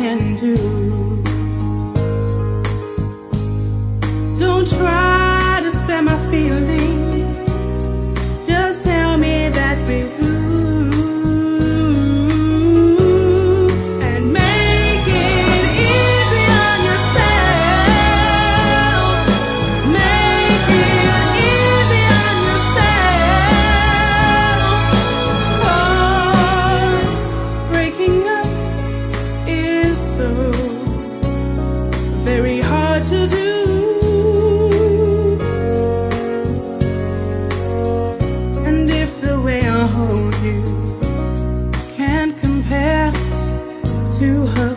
can do. Don't try to spare my feelings, just tell me that we're through, and make it easy on yourself. Make it easy on yourself. Oh, breaking up is so very hard to do. Hold you can't compare to her.